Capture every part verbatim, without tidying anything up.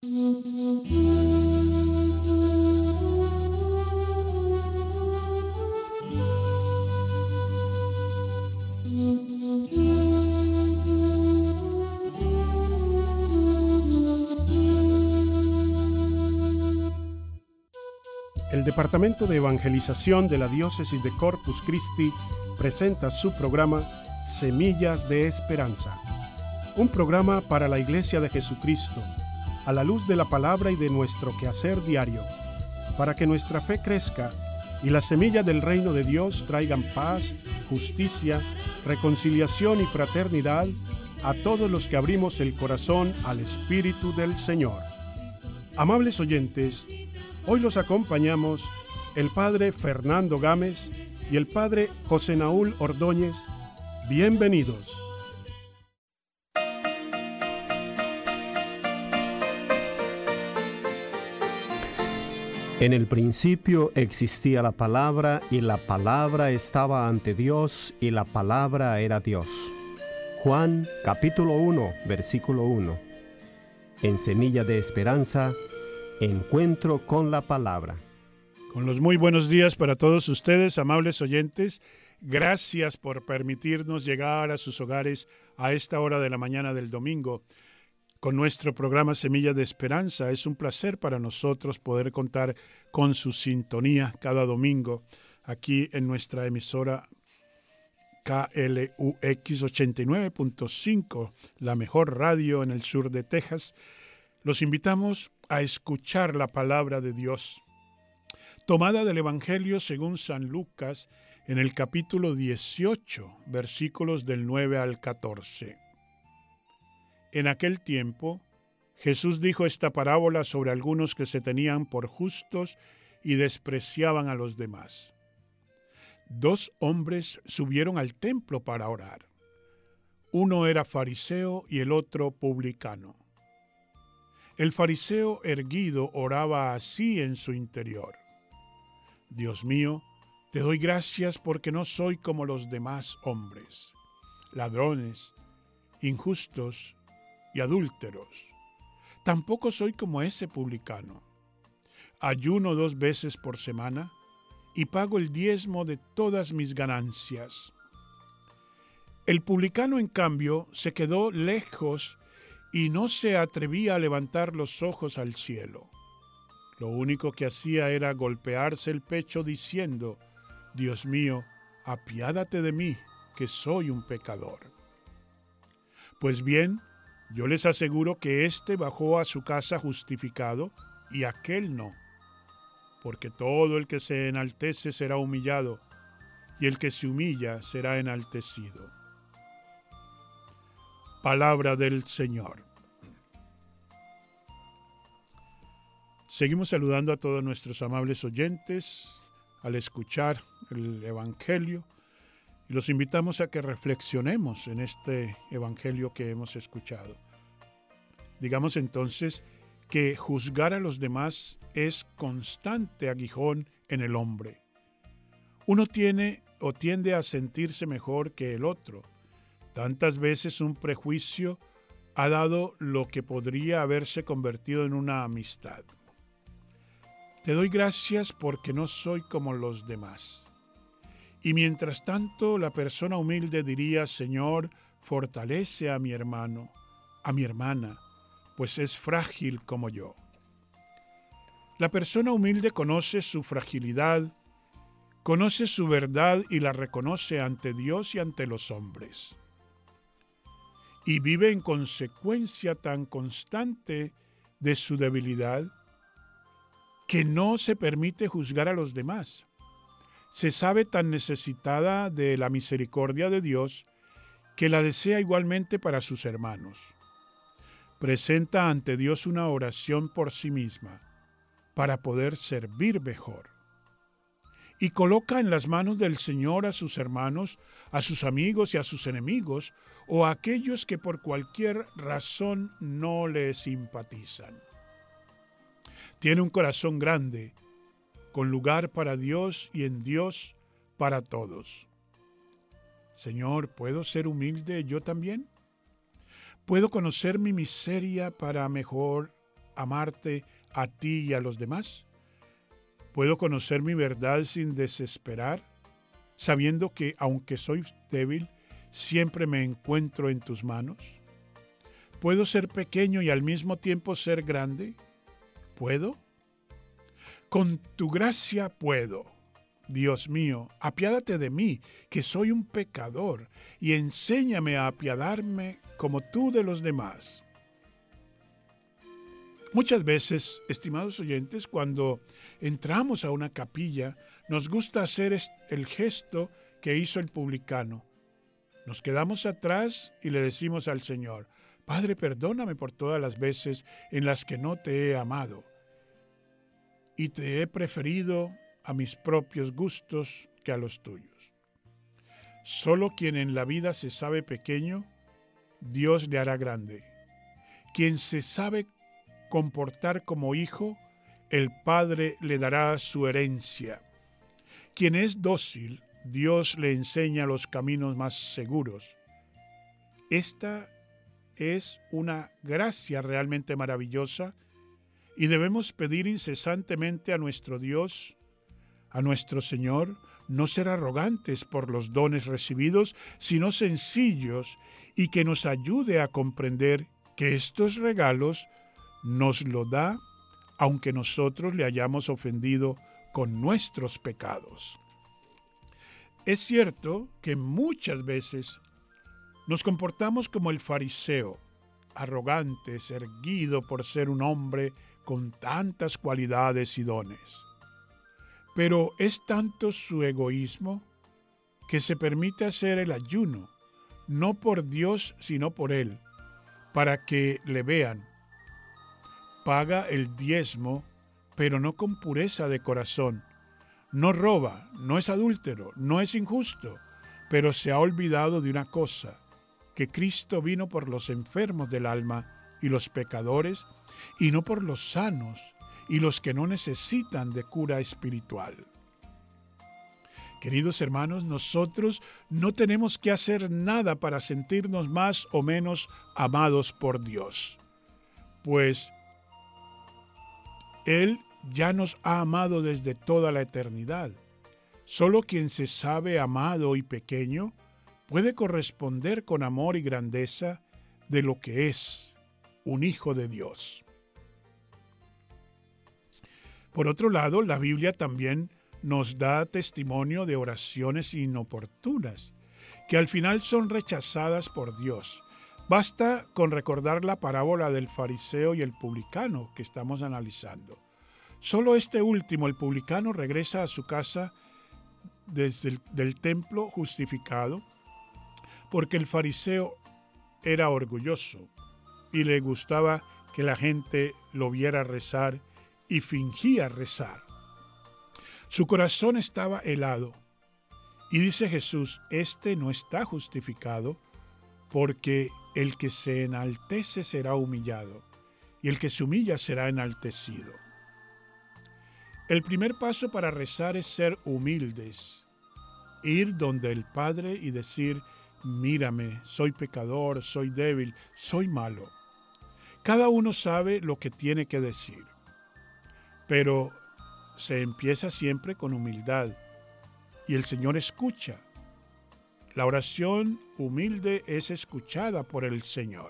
El Departamento de Evangelización de la Diócesis de Corpus Christi presenta su programa Semillas de Esperanza, un programa para la Iglesia de Jesucristo, a la luz de la palabra y de nuestro quehacer diario, para que nuestra fe crezca y las semillas del reino de Dios traigan paz, justicia, reconciliación y fraternidad a todos los que abrimos el corazón al Espíritu del Señor. Amables oyentes, hoy los acompañamos el Padre Fernando Gámez y el Padre José Naúl Ordóñez. Bienvenidos. En el principio existía la palabra, y la palabra estaba ante Dios, y la palabra era Dios. Juan capítulo uno, versículo uno. En Semilla de Esperanza, encuentro con la palabra. Con los muy buenos días para todos ustedes, amables oyentes. Gracias por permitirnos llegar a sus hogares a esta hora de la mañana del domingo con nuestro programa Semilla de Esperanza. Es un placer para nosotros poder contar con su sintonía cada domingo aquí en nuestra emisora K L U X ochenta y nueve punto cinco, la mejor radio en el sur de Texas. Los invitamos a escuchar la palabra de Dios, tomada del Evangelio según San Lucas, en el capítulo dieciocho, versículos del nueve al catorce. En aquel tiempo, Jesús dijo esta parábola sobre algunos que se tenían por justos y despreciaban a los demás. Dos hombres subieron al templo para orar. Uno era fariseo y el otro publicano. El fariseo erguido oraba así en su interior: Dios mío, te doy gracias porque no soy como los demás hombres, ladrones, injustos y adúlteros. Tampoco soy como ese publicano. Ayuno dos veces por semana y pago el diezmo de todas mis ganancias. El publicano, en cambio, se quedó lejos y no se atrevía a levantar los ojos al cielo. Lo único que hacía era golpearse el pecho diciendo: Dios mío, apiádate de mí, que soy un pecador. Pues bien, yo les aseguro que éste bajó a su casa justificado y aquel no. Porque todo el que se enaltece será humillado, y el que se humilla será enaltecido. Palabra del Señor. Seguimos saludando a todos nuestros amables oyentes al escuchar el Evangelio, y los invitamos a que reflexionemos en este Evangelio que hemos escuchado. Digamos entonces que juzgar a los demás es constante aguijón en el hombre. Uno tiene o tiende a sentirse mejor que el otro. Tantas veces un prejuicio ha dado lo que podría haberse convertido en una amistad. Te doy gracias porque no soy como los demás. Y mientras tanto, la persona humilde diría: Señor, fortalece a mi hermano, a mi hermana, pues es frágil como yo. La persona humilde conoce su fragilidad, conoce su verdad y la reconoce ante Dios y ante los hombres. Y vive en consecuencia tan constante de su debilidad que no se permite juzgar a los demás. Se sabe tan necesitada de la misericordia de Dios que la desea igualmente para sus hermanos. Presenta ante Dios una oración por sí misma para poder servir mejor. Y coloca en las manos del Señor a sus hermanos, a sus amigos y a sus enemigos, o a aquellos que por cualquier razón no le simpatizan. Tiene un corazón grande, con lugar para Dios y en Dios para todos. Señor, ¿puedo ser humilde yo también? ¿Puedo conocer mi miseria para mejor amarte a ti y a los demás? ¿Puedo conocer mi verdad sin desesperar, sabiendo que, aunque soy débil, siempre me encuentro en tus manos? ¿Puedo ser pequeño y al mismo tiempo ser grande? ¿Puedo? Con tu gracia puedo. Dios mío, apiádate de mí, que soy un pecador, y enséñame a apiadarme como tú de los demás. Muchas veces, estimados oyentes, cuando entramos a una capilla, nos gusta hacer el gesto que hizo el publicano. Nos quedamos atrás y le decimos al Señor: Padre, perdóname por todas las veces en las que no te he amado y te he preferido a mis propios gustos que a los tuyos. Solo quien en la vida se sabe pequeño, Dios le hará grande. Quien se sabe comportar como hijo, el Padre le dará su herencia. Quien es dócil, Dios le enseña los caminos más seguros. Esta es una gracia realmente maravillosa y debemos pedir incesantemente a nuestro Dios, a nuestro Señor, no ser arrogantes por los dones recibidos, sino sencillos, y que nos ayude a comprender que estos regalos nos lo da aunque nosotros le hayamos ofendido con nuestros pecados. Es cierto que muchas veces nos comportamos como el fariseo, arrogantes, erguido por ser un hombre con tantas cualidades y dones. Pero es tanto su egoísmo que se permite hacer el ayuno, no por Dios sino por él, para que le vean. Paga el diezmo, pero no con pureza de corazón. No roba, no es adúltero, no es injusto, pero se ha olvidado de una cosa, que Cristo vino por los enfermos del alma y los pecadores, y no por los sanos y los que no necesitan de cura espiritual. Queridos hermanos, nosotros no tenemos que hacer nada para sentirnos más o menos amados por Dios, pues Él ya nos ha amado desde toda la eternidad. Solo quien se sabe amado y pequeño puede corresponder con amor y grandeza de lo que es un hijo de Dios. Por otro lado, la Biblia también nos da testimonio de oraciones inoportunas, que al final son rechazadas por Dios. Basta con recordar la parábola del fariseo y el publicano que estamos analizando. Solo este último, el publicano, regresa a su casa desde el del templo justificado, porque el fariseo era orgulloso y le gustaba que la gente lo viera rezar y fingía rezar. Su corazón estaba helado y dice Jesús: este no está justificado, porque el que se enaltece será humillado y el que se humilla será enaltecido. El primer paso para rezar es ser humildes, ir donde el Padre y decir: mírame, soy pecador, soy débil, soy malo. Cada uno sabe lo que tiene que decir, pero se empieza siempre con humildad y el Señor escucha. La oración humilde es escuchada por el Señor.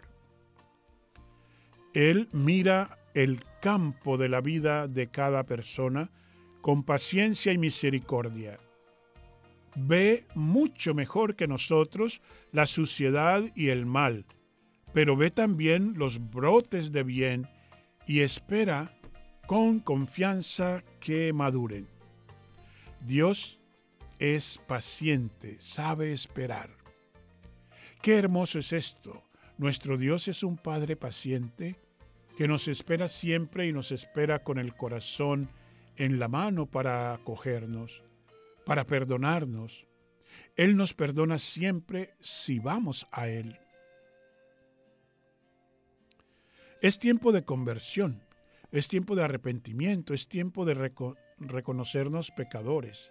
Él mira el campo de la vida de cada persona con paciencia y misericordia. Ve mucho mejor que nosotros la suciedad y el mal, pero ve también los brotes de bien y espera con confianza que maduren. Dios es paciente, sabe esperar. Qué hermoso es esto. Nuestro Dios es un Padre paciente que nos espera siempre y nos espera con el corazón en la mano para acogernos, para perdonarnos. Él nos perdona siempre si vamos a Él. Es tiempo de conversión, es tiempo de arrepentimiento, es tiempo de reco- reconocernos pecadores.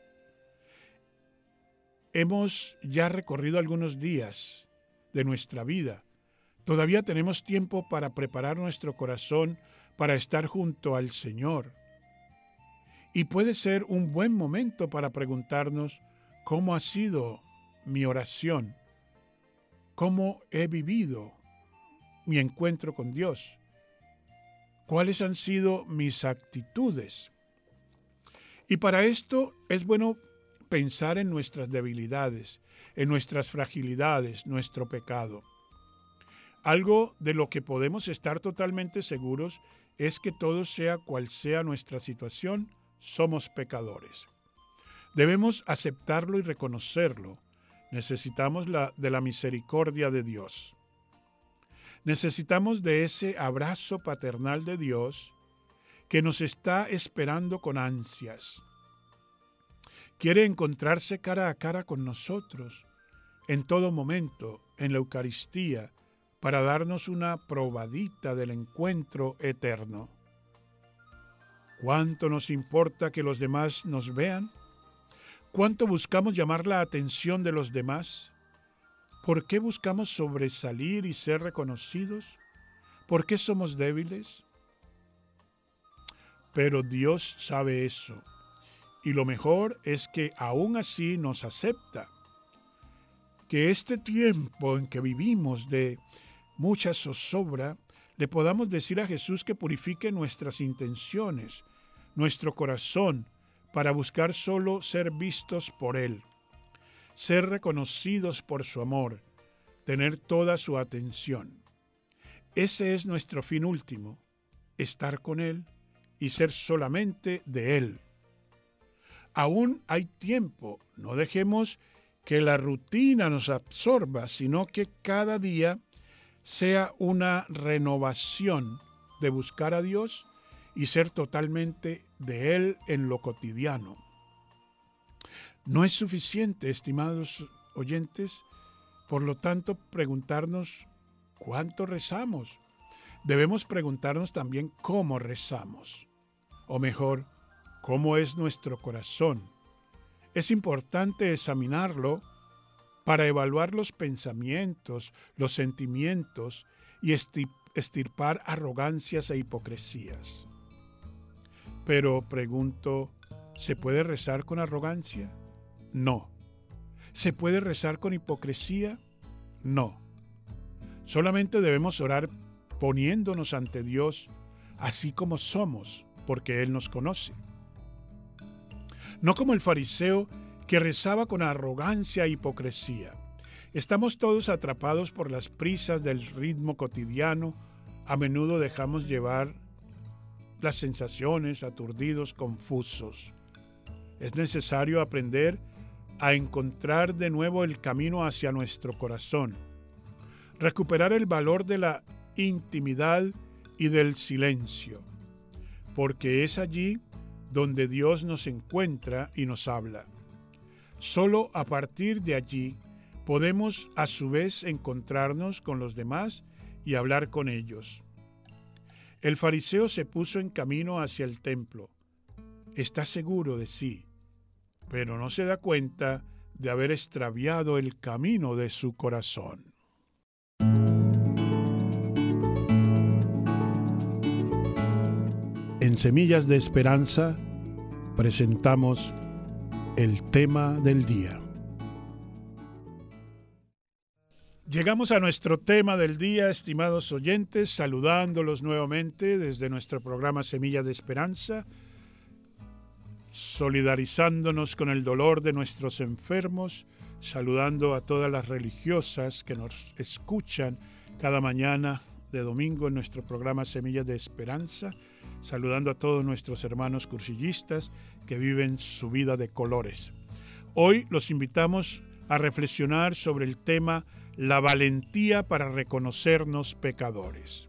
Hemos ya recorrido algunos días de nuestra vida. Todavía tenemos tiempo para preparar nuestro corazón para estar junto al Señor. Y puede ser un buen momento para preguntarnos cómo ha sido mi oración, cómo he vivido mi encuentro con Dios, cuáles han sido mis actitudes. Y para esto es bueno pensar en nuestras debilidades, en nuestras fragilidades, nuestro pecado. Algo de lo que podemos estar totalmente seguros es que todo sea cual sea nuestra situación, somos pecadores. Debemos aceptarlo y reconocerlo. Necesitamos la, de la misericordia de Dios. Necesitamos de ese abrazo paternal de Dios que nos está esperando con ansias. Quiere encontrarse cara a cara con nosotros en todo momento, en la Eucaristía, para darnos una probadita del encuentro eterno. ¿Cuánto nos importa que los demás nos vean? ¿Cuánto buscamos llamar la atención de los demás? ¿Por qué buscamos sobresalir y ser reconocidos? ¿Por qué somos débiles? Pero Dios sabe eso, y lo mejor es que aún así nos acepta. Que este tiempo en que vivimos de mucha zozobra, le podamos decir a Jesús que purifique nuestras intenciones, nuestro corazón, para buscar solo ser vistos por Él, ser reconocidos por su amor, tener toda su atención. Ese es nuestro fin último, estar con Él y ser solamente de Él. Aún hay tiempo, no dejemos que la rutina nos absorba, sino que cada día sea una renovación de buscar a Dios y ser totalmente de Él en lo cotidiano. No es suficiente, estimados oyentes, por lo tanto, preguntarnos cuánto rezamos. Debemos preguntarnos también cómo rezamos, o mejor, cómo es nuestro corazón. Es importante examinarlo para evaluar los pensamientos, los sentimientos y estirpar arrogancias e hipocresías. Pero pregunto, ¿se puede rezar con arrogancia? No. ¿Se puede rezar con hipocresía? No. Solamente debemos orar poniéndonos ante Dios así como somos, porque Él nos conoce. No como el fariseo que rezaba con arrogancia e hipocresía. Estamos todos atrapados por las prisas del ritmo cotidiano. A menudo dejamos llevar las sensaciones, aturdidos, confusos. Es necesario aprender a encontrar de nuevo el camino hacia nuestro corazón, recuperar el valor de la intimidad y del silencio, porque es allí donde Dios nos encuentra y nos habla. Solo a partir de allí podemos a su vez encontrarnos con los demás y hablar con ellos. El fariseo se puso en camino hacia el templo. Está seguro de sí, pero no se da cuenta de haber extraviado el camino de su corazón. En Semillas de Esperanza presentamos el tema del día. Llegamos a nuestro tema del día, estimados oyentes, saludándolos nuevamente desde nuestro programa Semillas de Esperanza, solidarizándonos con el dolor de nuestros enfermos, saludando a todas las religiosas que nos escuchan cada mañana de domingo en nuestro programa Semillas de Esperanza, saludando a todos nuestros hermanos cursillistas que viven su vida de colores. Hoy los invitamos a reflexionar sobre el tema la valentía para reconocernos pecadores.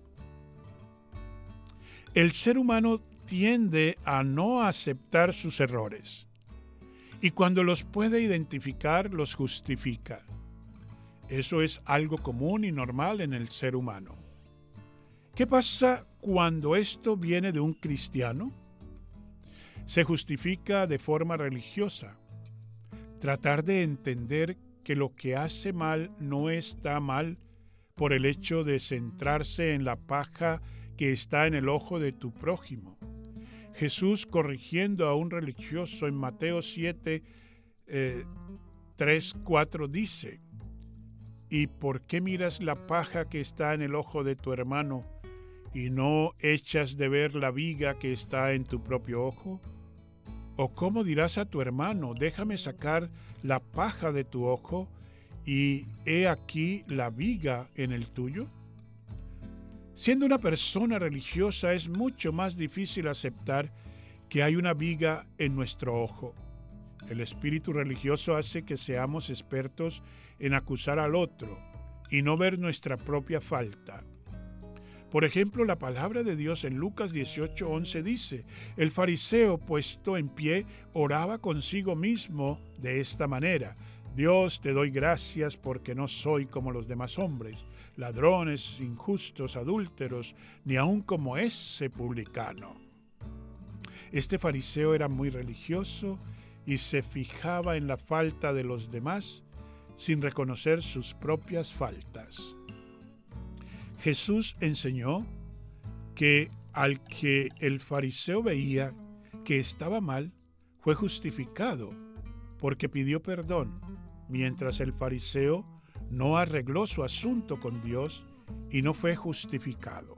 El ser humano tiende a no aceptar sus errores y cuando los puede identificar, los justifica. Eso es algo común y normal en el ser humano. ¿Qué pasa cuando esto viene de un cristiano? Se justifica de forma religiosa. Tratar de entender que lo que hace mal no está mal por el hecho de centrarse en la paja que está en el ojo de tu prójimo. Jesús corrigiendo a un religioso en Mateo siete, eh, tres, cuatro dice: ¿y por qué miras la paja que está en el ojo de tu hermano y no echas de ver la viga que está en tu propio ojo? ¿O cómo dirás a tu hermano: déjame sacar la paja de tu ojo, y he aquí la viga en el tuyo? Siendo una persona religiosa es mucho más difícil aceptar que hay una viga en nuestro ojo. El espíritu religioso hace que seamos expertos en acusar al otro y no ver nuestra propia falta. Por ejemplo, la palabra de Dios en Lucas dieciocho, once dice: el fariseo, puesto en pie, oraba consigo mismo de esta manera: Dios, te doy gracias porque no soy como los demás hombres, ladrones, injustos, adúlteros, ni aun como ese publicano. Este fariseo era muy religioso y se fijaba en la falta de los demás sin reconocer sus propias faltas. Jesús enseñó que al que el fariseo veía que estaba mal, fue justificado porque pidió perdón, mientras el fariseo no arregló su asunto con Dios y no fue justificado.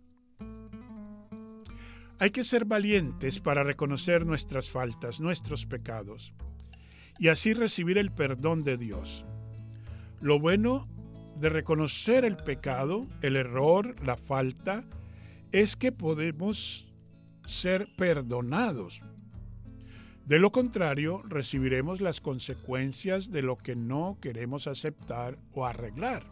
Hay que ser valientes para reconocer nuestras faltas, nuestros pecados, y así recibir el perdón de Dios. Lo bueno de reconocer el pecado, el error, la falta, es que podemos ser perdonados. De lo contrario, recibiremos las consecuencias de lo que no queremos aceptar o arreglar.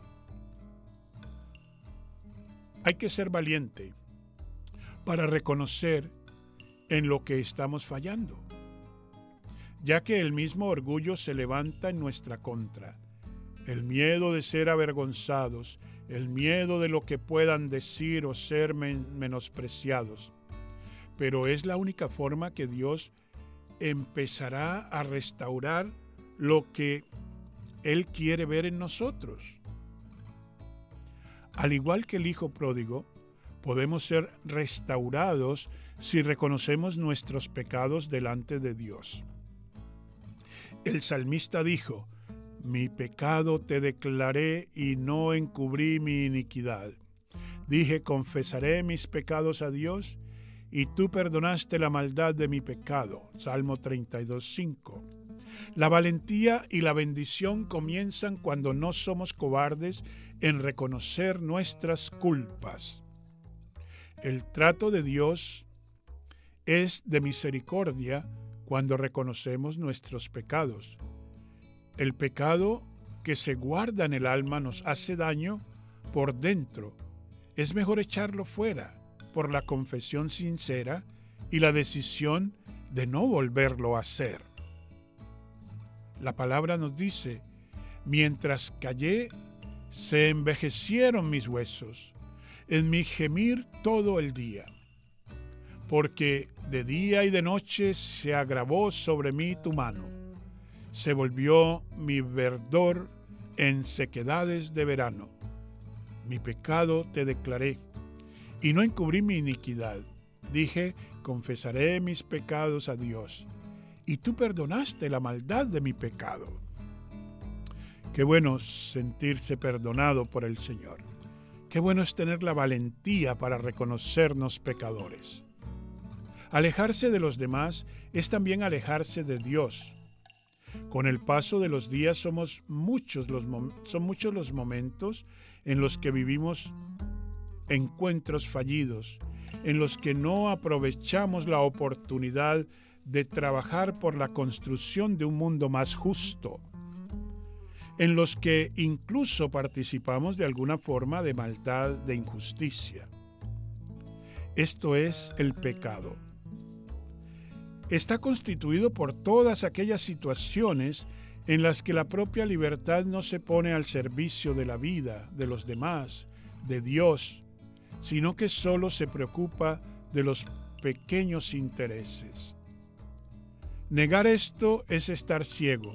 Hay que ser valiente para reconocer en lo que estamos fallando, ya que el mismo orgullo se levanta en nuestra contra. El miedo de ser avergonzados, el miedo de lo que puedan decir o ser men- menospreciados. Pero es la única forma que Dios empezará a restaurar lo que Él quiere ver en nosotros. Al igual que el hijo pródigo, podemos ser restaurados si reconocemos nuestros pecados delante de Dios. El salmista dijo: mi pecado te declaré y no encubrí mi iniquidad. Dije: confesaré mis pecados a Dios, y tú perdonaste la maldad de mi pecado. Salmo treinta y dos, cinco. La valentía y la bendición comienzan cuando no somos cobardes en reconocer nuestras culpas. El trato de Dios es de misericordia cuando reconocemos nuestros pecados. El pecado que se guarda en el alma nos hace daño por dentro. Es mejor echarlo fuera por la confesión sincera y la decisión de no volverlo a hacer. La palabra nos dice: mientras callé, se envejecieron mis huesos, en mi gemir todo el día. Porque de día y de noche se agravó sobre mí tu mano. Se volvió mi verdor en sequedades de verano. Mi pecado te declaré, y no encubrí mi iniquidad. Dije: confesaré mis pecados a Dios, y tú perdonaste la maldad de mi pecado. Qué bueno sentirse perdonado por el Señor. Qué bueno es tener la valentía para reconocernos pecadores. Alejarse de los demás es también alejarse de Dios. Con el paso de los días somos muchos los mom- son muchos los momentos en los que vivimos encuentros fallidos, en los que no aprovechamos la oportunidad de trabajar por la construcción de un mundo más justo, en los que incluso participamos de alguna forma de maldad, de injusticia. Esto es el pecado. Está constituido por todas aquellas situaciones en las que la propia libertad no se pone al servicio de la vida, de los demás, de Dios, sino que solo se preocupa de los pequeños intereses. Negar esto es estar ciego.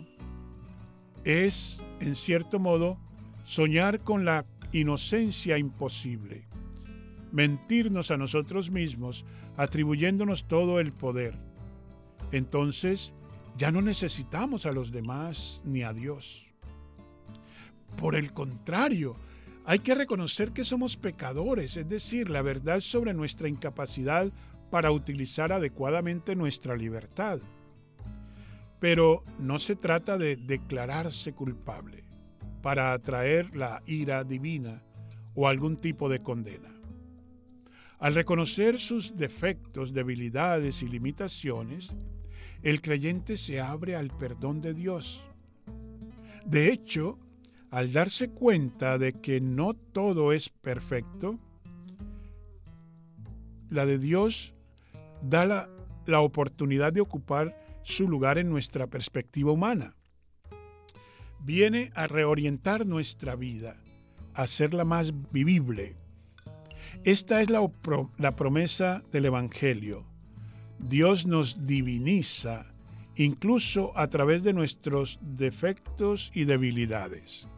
Es, en cierto modo, soñar con la inocencia imposible. mentirnos a nosotros mismos, atribuyéndonos todo el poder. Entonces, ya no necesitamos a los demás ni a Dios. Por el contrario, hay que reconocer que somos pecadores, es decir, la verdad sobre nuestra incapacidad para utilizar adecuadamente nuestra libertad. Pero no se trata de declararse culpable para atraer la ira divina o algún tipo de condena. Al reconocer sus defectos, debilidades y limitaciones, el creyente se abre al perdón de Dios. De hecho, al darse cuenta de que no todo es perfecto, la de Dios da la, la oportunidad de ocupar su lugar en nuestra perspectiva humana. Viene a reorientar nuestra vida, a hacerla más vivible. Esta es la, la promesa del Evangelio. Dios nos diviniza, incluso a través de nuestros defectos y debilidades.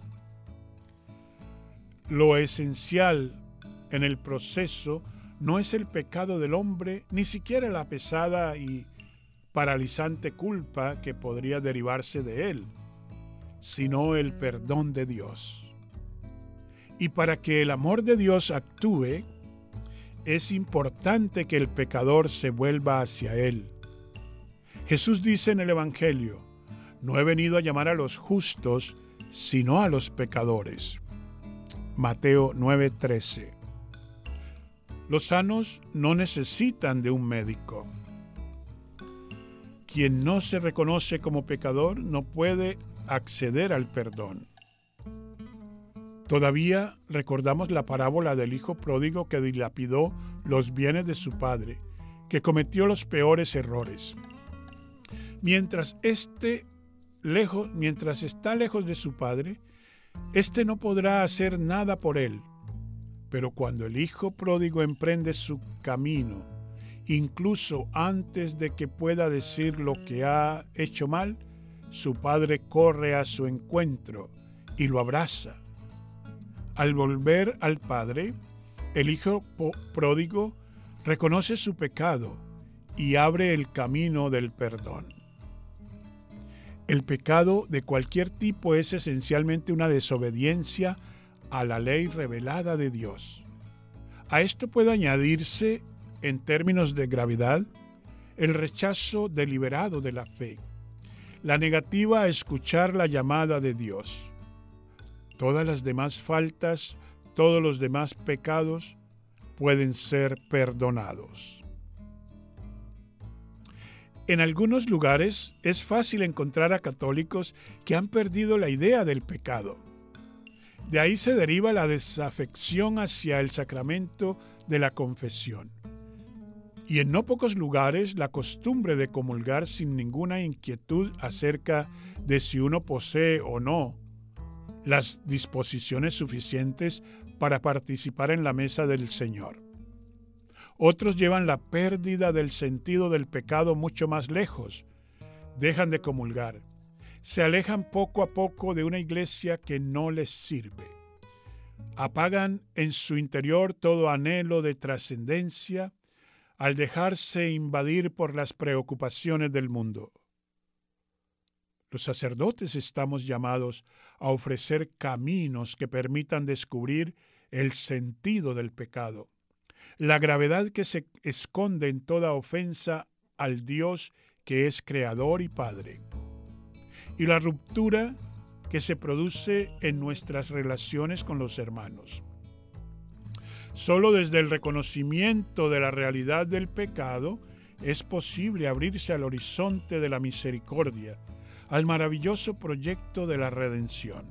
Lo esencial en el proceso no es el pecado del hombre, ni siquiera la pesada y paralizante culpa que podría derivarse de él, sino el perdón de Dios. Y para que el amor de Dios actúe, es importante que el pecador se vuelva hacia él. Jesús dice en el Evangelio: no he venido a llamar a los justos, sino a los pecadores. Mateo nueve trece. Los sanos no necesitan de un médico. Quien no se reconoce como pecador no puede acceder al perdón. Todavía recordamos la parábola del hijo pródigo que dilapidó los bienes de su padre, que cometió los peores errores. Mientras este lejos, mientras está lejos de su padre, éste no podrá hacer nada por él. Pero cuando el hijo pródigo emprende su camino, incluso antes de que pueda decir lo que ha hecho mal, su padre corre a su encuentro y lo abraza. Al volver al padre, el hijo pródigo reconoce su pecado y abre el camino del perdón. El pecado de cualquier tipo es esencialmente una desobediencia a la ley revelada de Dios. A esto puede añadirse, en términos de gravedad, el rechazo deliberado de la fe, la negativa a escuchar la llamada de Dios. Todas las demás faltas, todos los demás pecados pueden ser perdonados. En algunos lugares es fácil encontrar a católicos que han perdido la idea del pecado. De ahí se deriva la desafección hacia el sacramento de la confesión. Y en no pocos lugares la costumbre de comulgar sin ninguna inquietud acerca de si uno posee o no las disposiciones suficientes para participar en la mesa del Señor. Otros llevan la pérdida del sentido del pecado mucho más lejos. Dejan de comulgar. Se alejan poco a poco de una iglesia que no les sirve. Apagan en su interior todo anhelo de trascendencia al dejarse invadir por las preocupaciones del mundo. Los sacerdotes estamos llamados a ofrecer caminos que permitan descubrir el sentido del pecado, la gravedad que se esconde en toda ofensa al Dios que es Creador y Padre, y la ruptura que se produce en nuestras relaciones con los hermanos. Solo desde el reconocimiento de la realidad del pecado es posible abrirse al horizonte de la misericordia, al maravilloso proyecto de la redención.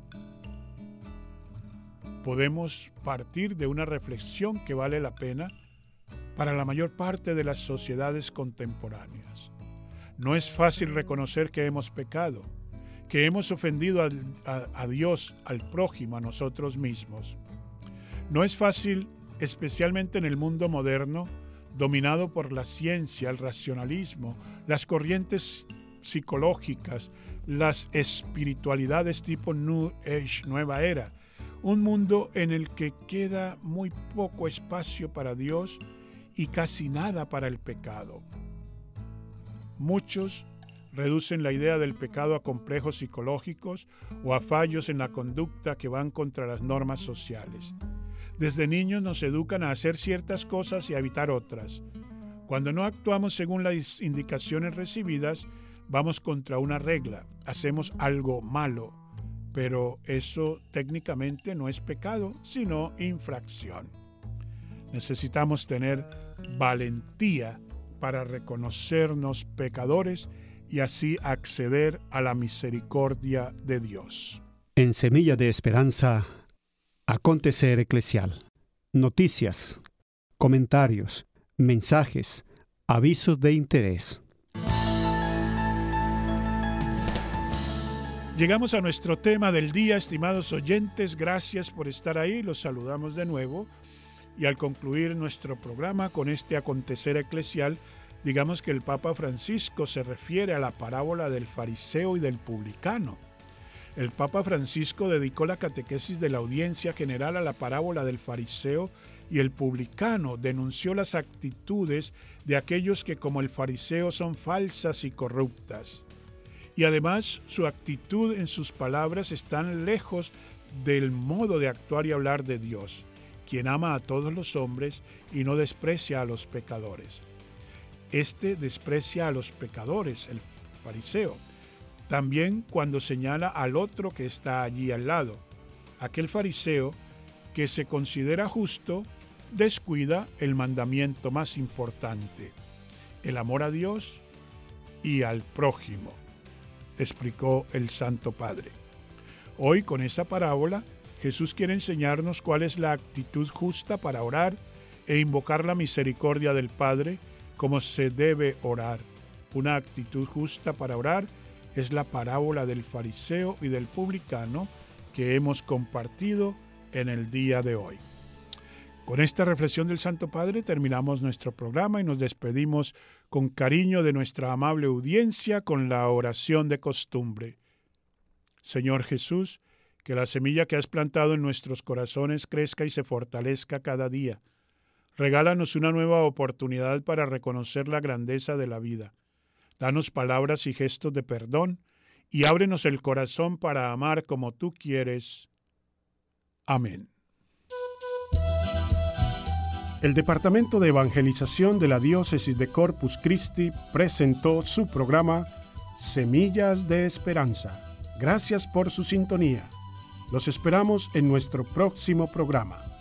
Podemos partir de una reflexión que vale la pena para la mayor parte de las sociedades contemporáneas. No es fácil reconocer que hemos pecado, que hemos ofendido a, a, a Dios, al prójimo, a nosotros mismos. No es fácil, especialmente en el mundo moderno, dominado por la ciencia, el racionalismo, las corrientes psicológicas, las espiritualidades tipo New Age, Nueva Era, un mundo en el que queda muy poco espacio para Dios y casi nada para el pecado. Muchos reducen la idea del pecado a complejos psicológicos o a fallos en la conducta que van contra las normas sociales. Desde niños nos educan a hacer ciertas cosas y a evitar otras. Cuando no actuamos según las indicaciones recibidas, vamos contra una regla, hacemos algo malo, pero eso técnicamente no es pecado, sino infracción. Necesitamos tener valentía para reconocernos pecadores y así acceder a la misericordia de Dios. En Semilla de Esperanza, acontecer eclesial. Noticias, comentarios, mensajes, avisos de interés. Llegamos a nuestro tema del día, estimados oyentes. Gracias por estar ahí. Los saludamos de nuevo. Y al concluir nuestro programa con este acontecer eclesial, digamos que el Papa Francisco se refiere a la parábola del fariseo y del publicano. El Papa Francisco dedicó la catequesis de la audiencia general a la parábola del fariseo y el publicano. Denunció las actitudes de aquellos que, como el fariseo, son falsas y corruptas. Y además, su actitud en sus palabras están lejos del modo de actuar y hablar de Dios, quien ama a todos los hombres y no desprecia a los pecadores. Este desprecia a los pecadores, el fariseo, también cuando señala al otro que está allí al lado. Aquel fariseo que se considera justo descuida el mandamiento más importante, el amor a Dios y al prójimo, explicó el Santo Padre. Hoy, con esta parábola, Jesús quiere enseñarnos cuál es la actitud justa para orar e invocar la misericordia del Padre, como se debe orar. Una actitud justa para orar es la parábola del fariseo y del publicano que hemos compartido en el día de hoy. Con esta reflexión del Santo Padre terminamos nuestro programa y nos despedimos con cariño de nuestra amable audiencia con la oración de costumbre. Señor Jesús, que la semilla que has plantado en nuestros corazones crezca y se fortalezca cada día. Regálanos una nueva oportunidad para reconocer la grandeza de la vida. Danos palabras y gestos de perdón y ábrenos el corazón para amar como tú quieres. Amén. El Departamento de Evangelización de la Diócesis de Corpus Christi presentó su programa Semillas de Esperanza. Gracias por su sintonía. Los esperamos en nuestro próximo programa.